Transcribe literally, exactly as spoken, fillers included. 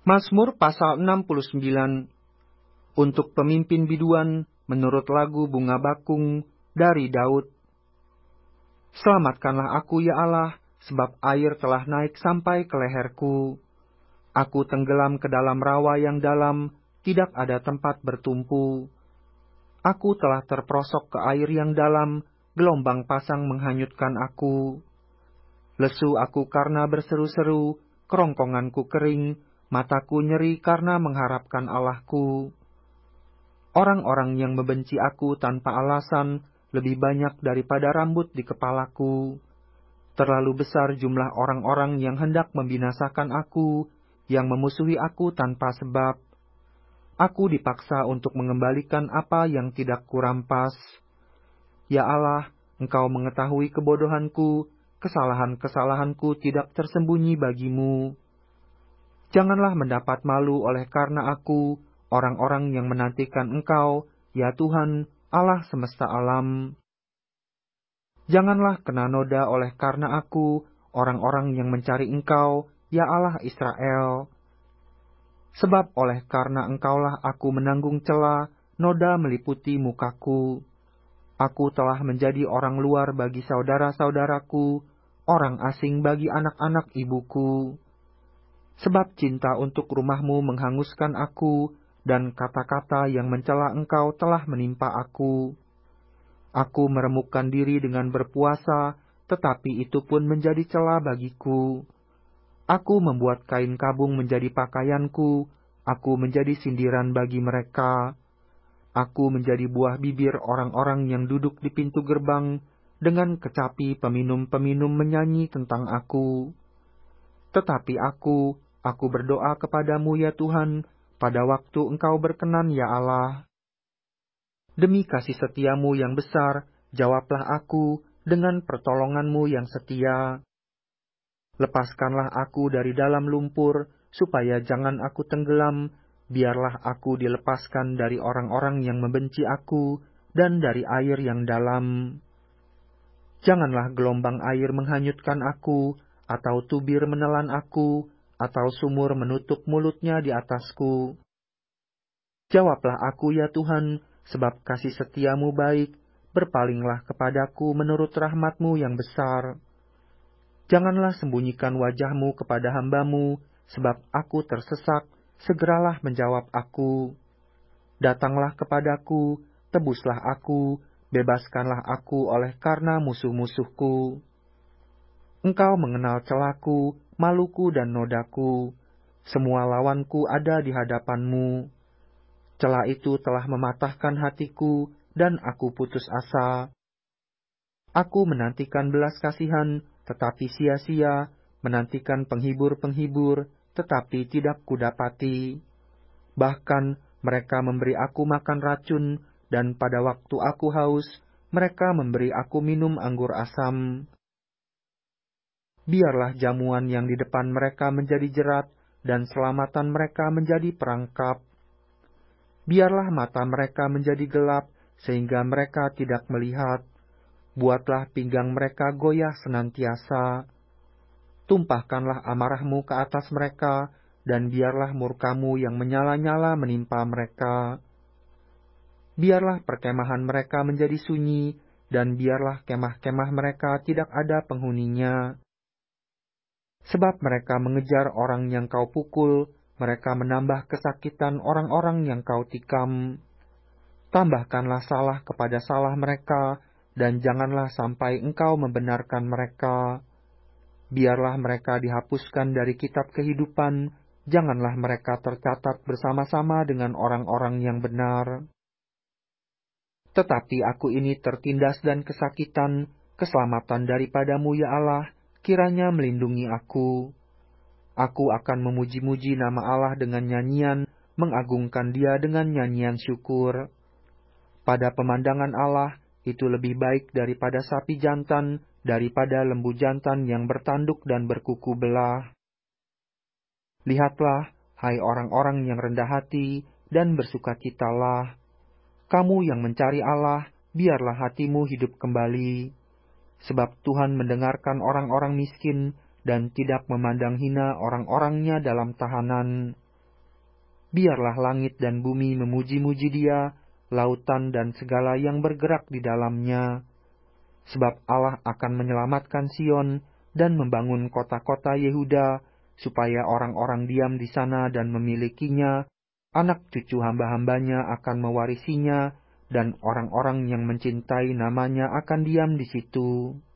Mazmur pasal enam puluh sembilan. Untuk pemimpin biduan menurut lagu bunga bakung dari Daud. Selamatkanlah aku ya Allah, sebab air telah naik sampai ke leherku. Aku tenggelam ke dalam rawa yang dalam, tidak ada tempat bertumpu. Aku telah terperosok ke air yang dalam, gelombang pasang menghanyutkan aku. Lesu aku karena berseru-seru, kerongkonganku kering, mataku nyeri karena mengharapkan Allahku. Orang-orang yang membenci aku tanpa alasan lebih banyak daripada rambut di kepalaku. Terlalu besar jumlah orang-orang yang hendak membinasakan aku, yang memusuhi aku tanpa sebab. Aku dipaksa untuk mengembalikan apa yang tidak kurampas. Ya Allah, Engkau mengetahui kebodohanku, kesalahan-kesalahanku tidak tersembunyi bagimu. Janganlah mendapat malu oleh karena aku, orang-orang yang menantikan Engkau, ya Tuhan, Allah semesta alam. Janganlah kena noda oleh karena aku, orang-orang yang mencari Engkau, ya Allah Israel. Sebab oleh karena Engkaulah aku menanggung cela, noda meliputi mukaku. Aku telah menjadi orang luar bagi saudara-saudaraku, orang asing bagi anak-anak ibuku. Sebab cinta untuk rumahmu menghanguskan aku, dan kata-kata yang mencela Engkau telah menimpa aku. Aku meremukkan diri dengan berpuasa, tetapi itu pun menjadi cela bagiku. Aku membuat kain kabung menjadi pakaianku, aku menjadi sindiran bagi mereka. Aku menjadi buah bibir orang-orang yang duduk di pintu gerbang, dengan kecapi peminum-peminum menyanyi tentang aku. Tetapi aku, aku berdoa kepadamu ya Tuhan, pada waktu Engkau berkenan ya Allah. Demi kasih setiamu yang besar, jawablah aku dengan pertolonganmu yang setia. Lepaskanlah aku dari dalam lumpur, supaya jangan aku tenggelam, biarlah aku dilepaskan dari orang-orang yang membenci aku, dan dari air yang dalam. Janganlah gelombang air menghanyutkan aku, atau tubir menelan aku, atau sumur menutup mulutnya di atasku. Jawablah aku ya Tuhan, sebab kasih setiamu baik, berpalinglah kepadaku menurut rahmatmu yang besar. Janganlah sembunyikan wajahmu kepada hambamu, sebab aku tersesak, segeralah menjawab aku. Datanglah kepadaku, tebuslah aku, bebaskanlah aku oleh karena musuh-musuhku. Engkau mengenal celaku, maluku dan nodaku. Semua lawanku ada di hadapanmu. Cela itu telah mematahkan hatiku, dan aku putus asa. Aku menantikan belas kasihan, tetapi sia-sia, menantikan penghibur-penghibur, tetapi tidak kudapati. Bahkan mereka memberi aku makan racun, dan pada waktu aku haus, mereka memberi aku minum anggur asam. Biarlah jamuan yang di depan mereka menjadi jerat, dan selamatan mereka menjadi perangkap. Biarlah mata mereka menjadi gelap, sehingga mereka tidak melihat. Buatlah pinggang mereka goyah senantiasa. Tumpahkanlah amarahmu ke atas mereka, dan biarlah murkamu yang menyala-nyala menimpa mereka. Biarlah perkemahan mereka menjadi sunyi, dan biarlah kemah-kemah mereka tidak ada penghuninya. Sebab mereka mengejar orang yang kau pukul, mereka menambah kesakitan orang-orang yang kau tikam. Tambahkanlah salah kepada salah mereka, dan janganlah sampai engkau membenarkan mereka. Biarlah mereka dihapuskan dari kitab kehidupan, janganlah mereka tercatat bersama-sama dengan orang-orang yang benar. Tetapi aku ini tertindas dan kesakitan, keselamatan daripadamu ya Allah, kiranya melindungi aku. Aku akan memuji-muji nama Allah dengan nyanyian, mengagungkan Dia dengan nyanyian syukur. Pada pemandangan Allah, itu lebih baik daripada sapi jantan, daripada lembu jantan yang bertanduk dan berkuku belah. Lihatlah, hai orang-orang yang rendah hati, dan bersukacitalah. Kamu yang mencari Allah, biarlah hatimu hidup kembali. Sebab Tuhan mendengarkan orang-orang miskin, dan tidak memandang hina orang-orangnya dalam tahanan. Biarlah langit dan bumi memuji-muji Dia, lautan dan segala yang bergerak di dalamnya. Sebab Allah akan menyelamatkan Sion dan membangun kota-kota Yehuda, supaya orang-orang diam di sana dan memilikinya, anak cucu hamba-hambanya akan mewarisinya, dan orang-orang yang mencintai namanya akan diam di situ.